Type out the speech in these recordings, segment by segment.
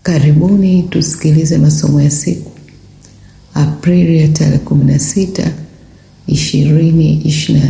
Karibuni tusikilize masomo ya siku Aprili ya tarehe 16, 2024,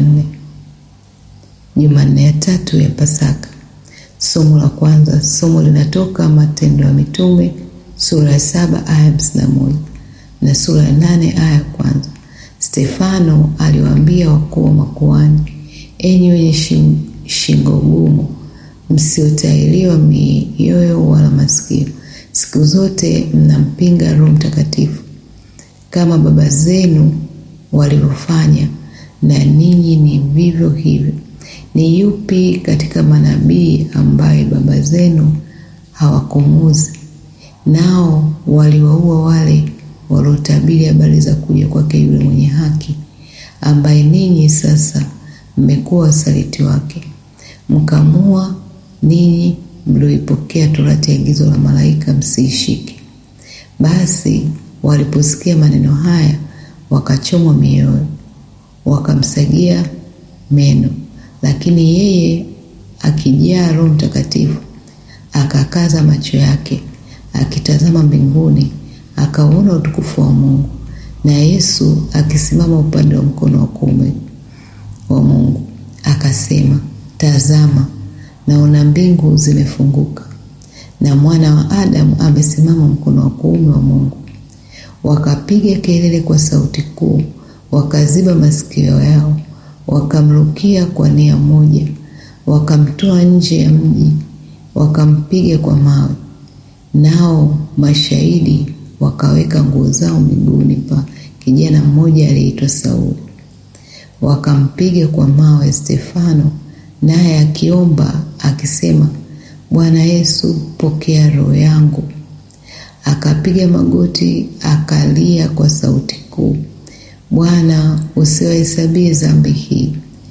Jumanne ya tatu ya Pasaka. Somo la kwanza, somo linatoka Matendo ya Mitume sura ya 7 aya 51 na sura ya 8 aya ya kwanza. Stefano aliwaambia wakuu wa makuhani, enyi wenye shingo gumu, msiotahiriwa mioyo wala masikio, siku zote mnampinga Roho Mtakatifu kama baba zenu walivyofanya, na ninyi ni vivyo hivyo. Ni yupi katika manabii ambaye baba zenu hawakumuzi? Nao waliwaua wale waliotabiri habari za kuja kwake yule mwenye haki, ambaye ninyi sasa mmekuwa wasaliti wake. Mkamua ninyi mlioipokea torati ya agizo la malaika msiishike. Basi waliposikia maneno haya wakachomwa mioyo, wakamsagia meno. Lakini yeye akijaa Roho Mtakatifu akakaza macho yake, akitazama mbinguni, akaona utukufu wa Mungu na Yesu akisimama upande wa mkono wa kuume wa Mungu. Akasema, tazama, naona mbingu zimefunguka na Mwana wa Adamu amesimama mkono wa kuume wa Mungu. Wakapiga kelele kwa sauti kuu, wakaziba masikio yao, wakamrukia kwa nia moja, wakamtoa nje ya mji, wakampiga kwa mawe. Nao mashahidi wakaweka nguo zao miguuni pa kijana mmoja aliyeitwa Sauli. Wakampiga kwa mawe Stefano, naye akiomba akisema, Bwana Yesu, pokea roho yangu. Akapiga magoti akalia kwa sauti kuu, Bwana, usiwahesabie dhambi hii.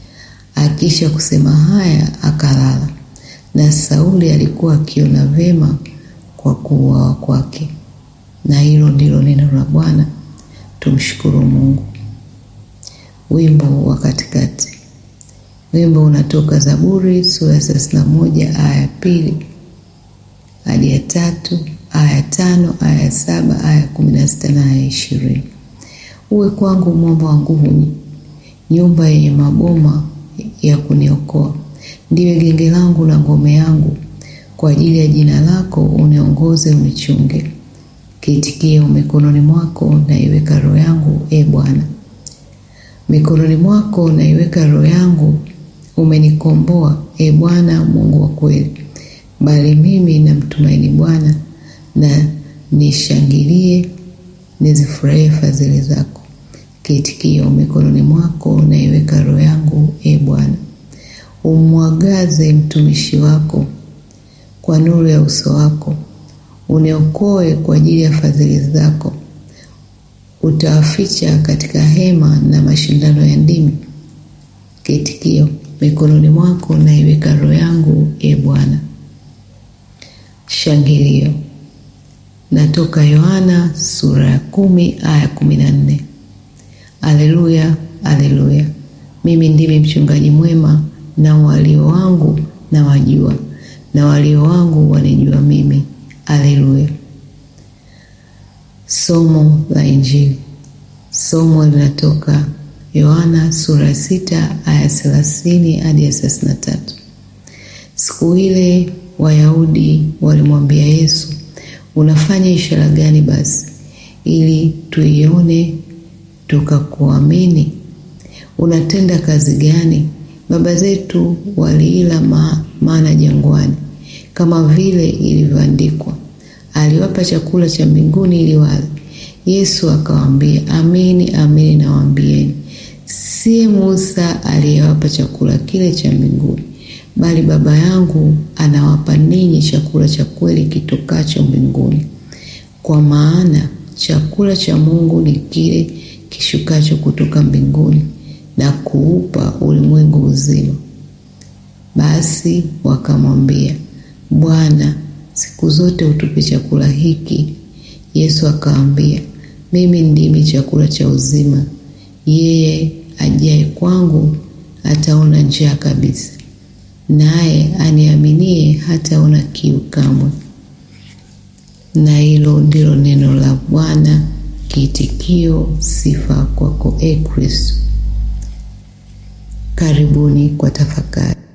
Akisha kusema haya akalala. Na Sauli alikuwa akiona vema kwa kuuawa kwake. Na hilo ndilo neno la Bwana. Tumshukuru Mungu. Wimbo wa katikati. Wimbo unatoka Zaburi sura ya 31 aya ya 2 hadi ya 3, aya ya 5, aya ya 7, aya ya 16 na aya ya 20. Uwe kwangu mwamba wa nguvu, nyumba yenye maboma ya kuniokoa. Ndiwe genge langu na ngome yangu, kwa ajili ya jina lako uniongoze unichunge. Kiitikio, mikononi mwako naiweka roho yangu, e Bwana. Mikononi mwako naiweka roho yangu, umenikomboa, e Bwana Mungu wa kweli. Bali mimi namtumaini Bwana, na nishangilie nizifurahie fadhili zako. Kiitikio, mikononi mwako naiweka roho yangu, e Bwana. Umwangaze mtumishi wako kwa nuru ya uso wako, uniokoe kwa ajili ya fadhili zako. Utawaficha katika hema na mashindano ya ndimi. Kiitikio, mikononi mwako naiweka roho yangu, e Bwana. Shangilio natoka Yohana sura ya 10 aya 14. Haleluya, haleluya. Mimi ndimi mchungaji mwema, na walio wangu na wajua, na walio wangu wanijua mimi. Haleluya. Somo la Injili. Somo linatoka Yohana sura 6 aya 30 hadi 33. Siku ile Wayahudi walimwambia Yesu, unafanya ishara gani basi ili tuione tukakuamini? Unatenda kazi gani? Baba zetu waliila mana jangwani, kama vile ilivyoandikwa, aliwapa chakula cha mbinguni ili wale. Yesu akawaambia, amini amini nawaambieni, si Musa aliyewapa chakula kile cha mbinguni, bali Baba yangu anawapa ninyi chakula cha kweli kitokacho mbinguni. Kwa maana chakula cha Mungu ni kile kishukacho kutoka mbinguni na kuupa ulimwengu uzima. Basi wakamwambia, Bwana, siku zote utupe chakula hiki. Yesu akawaambia, mimi ndimi chakula cha uzima. Yeye ajaye kwangu hataona njaa kabisa, naye aniaminie hataona kiu kamwe. Na hilo ndilo neno la Bwana. Kiitikio: sifa kwako, Kristo. Karibuni kwa tafakari.